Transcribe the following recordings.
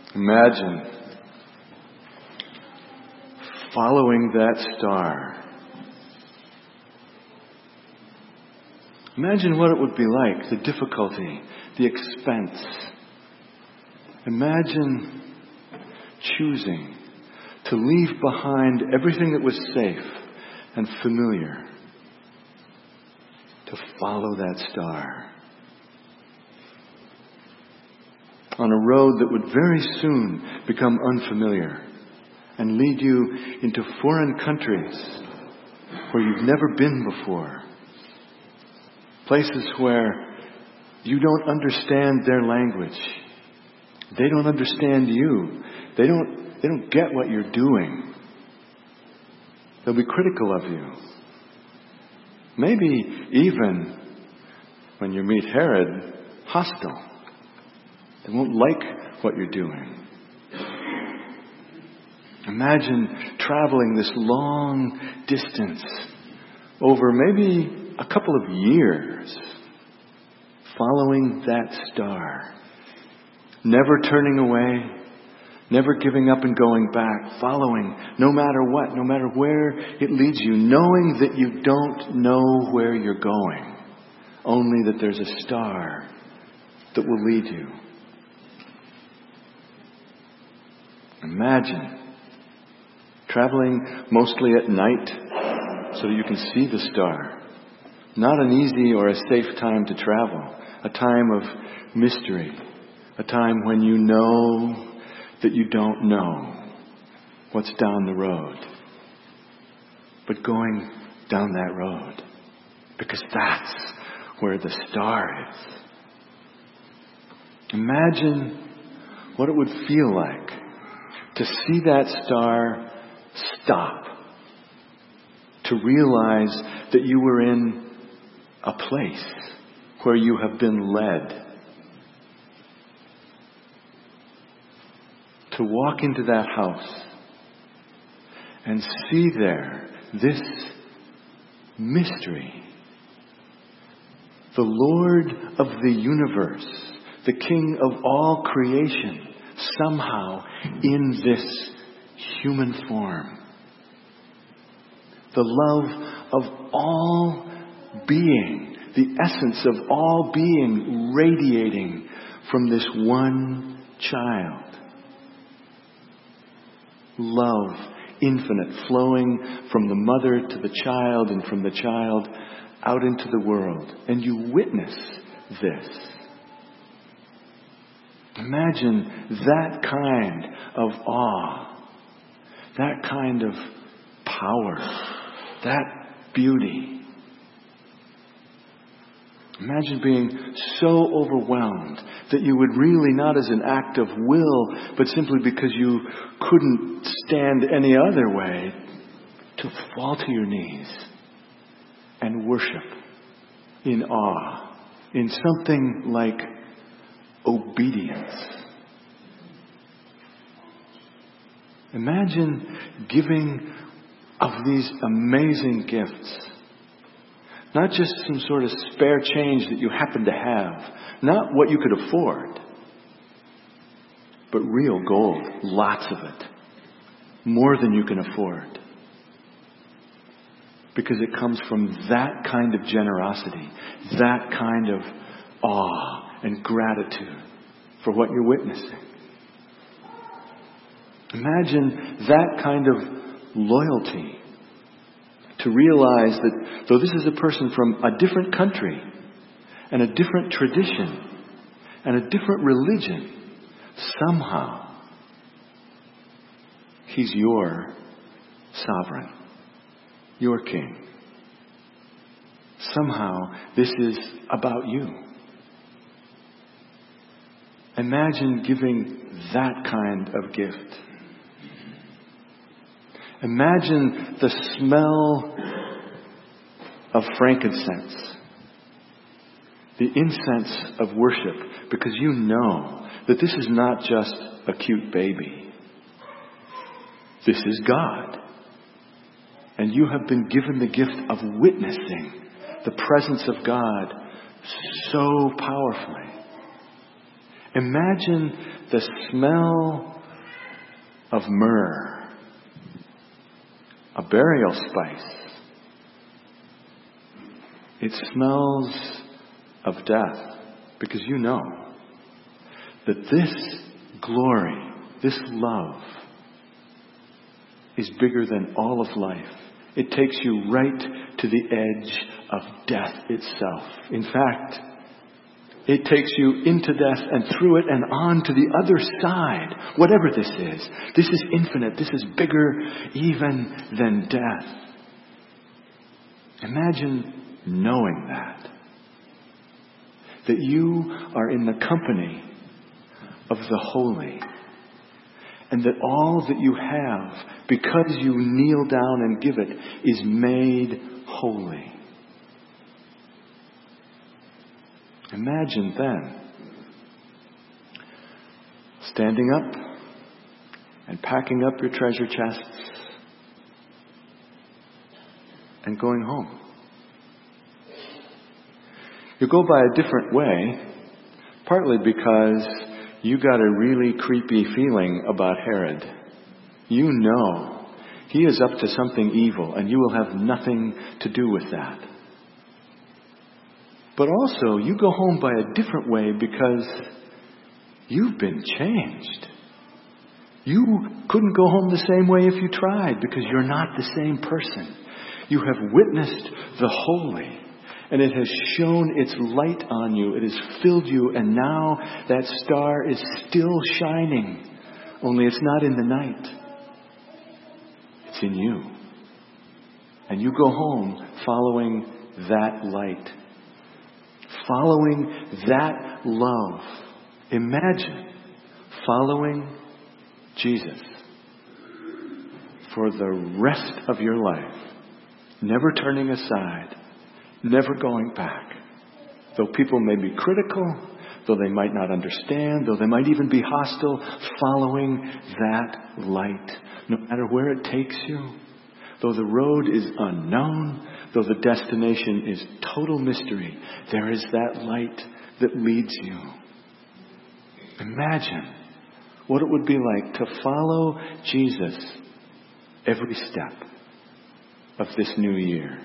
Imagine following that star. Imagine what it would be like, the difficulty, the expense. Imagine choosing to leave behind everything that was safe and familiar to follow that star on a road that would very soon become unfamiliar and lead you into foreign countries where you've never been before. Places where you don't understand their language. They don't understand you. They don't get what you're doing. They'll be critical of you. Maybe even, when you meet Herod, hostile. They won't like what you're doing. Imagine traveling this long distance over maybe a couple of years, following that star, never turning away, never giving up and going back, following no matter what, no matter where it leads you, knowing that you don't know where you're going, only that there's a star that will lead you. Imagine traveling mostly at night so that you can see the star. Not an easy or a safe time to travel. A time of mystery. A time when you know that you don't know what's down the road. But going down that road, because that's where the star is. Imagine what it would feel like to see that star stop. To realize that you were in a place where you have been led. To walk into that house and see there this mystery. The Lord of the universe, the King of all creation, somehow in this human form. The love of all being, the essence of all being radiating from this one child. Love, infinite, flowing from the mother to the child and from the child out into the world. And you witness this. Imagine that kind of awe, that kind of power, that beauty. Imagine being so overwhelmed that you would really, not as an act of will, but simply because you couldn't stand any other way, to fall to your knees and worship in awe, in something like obedience. Imagine giving of these amazing gifts. Not just some sort of spare change that you happen to have. Not what you could afford. But real gold. Lots of it. More than you can afford. Because it comes from that kind of generosity. That kind of awe and gratitude for what you're witnessing. Imagine that kind of loyalty. To realize that though this is a person from a different country and a different tradition and a different religion, somehow he's your sovereign, your king. Somehow this is about you. Imagine giving that kind of gift. Imagine the smell of frankincense, the incense of worship, because you know that this is not just a cute baby. This is God. And you have been given the gift of witnessing the presence of God so powerfully. Imagine the smell of myrrh, a burial spice. It smells of death because you know that this glory, this love, is bigger than all of life. It takes you right to the edge of death itself. In fact, it takes you into death and through it and on to the other side. Whatever this is infinite. This is bigger even than death. Imagine knowing that you are in the company of the holy, and that all that you have, because you kneel down and give it, is made holy. Imagine then standing up and packing up your treasure chests and going home. You go by a different way, partly because you got a really creepy feeling about Herod. You know he is up to something evil, and you will have nothing to do with that. But also, you go home by a different way because you've been changed. You couldn't go home the same way if you tried, because you're not the same person. You have witnessed the holy, and it has shone its light on you. It has filled you, and now that star is still shining. Only it's not in the night. It's in you. And you go home following that light. Following that love. Imagine following Jesus for the rest of your life. Never turning aside. Never going back. Though people may be critical, though they might not understand, though they might even be hostile, following that light. No matter where it takes you, though the road is unknown, though the destination is total mystery, there is that light that leads you. Imagine what it would be like to follow Jesus every step of this new year.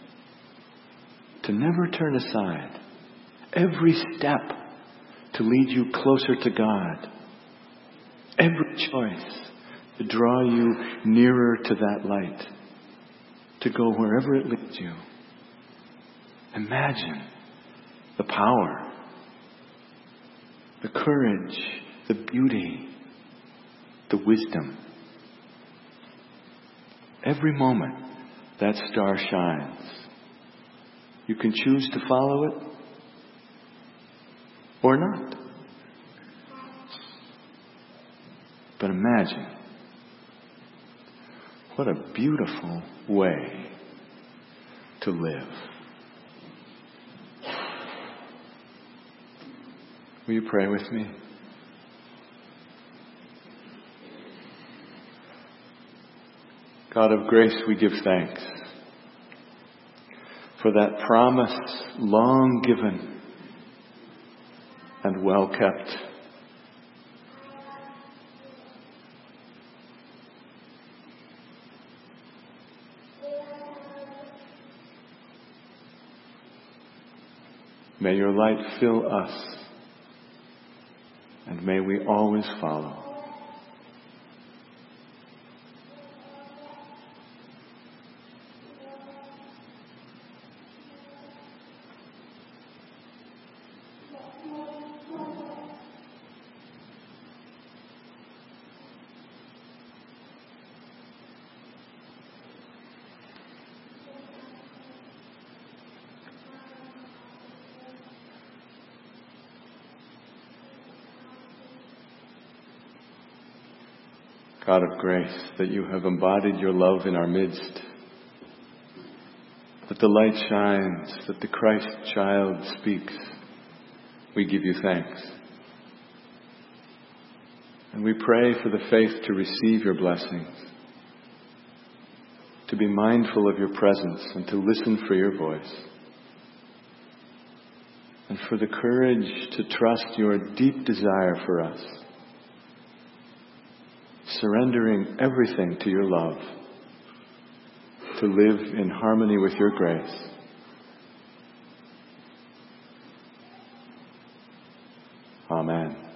To never turn aside. Every step to lead you closer to God. Every choice to draw you nearer to that light. To go wherever it leads you. Imagine the power, the courage, the beauty, the wisdom. Every moment that star shines. You can choose to follow it or not. But imagine what a beautiful way to live. Will you pray with me? God of grace, we give thanks for that promise long given and well kept. May your light fill us, and may we always follow. God of grace, that you have embodied your love in our midst, that the light shines, that the Christ child speaks, we give you thanks. And we pray for the faith to receive your blessings, to be mindful of your presence and to listen for your voice. and for the courage to trust your deep desire for us, surrendering everything to your love, to live in harmony with your grace. Amen.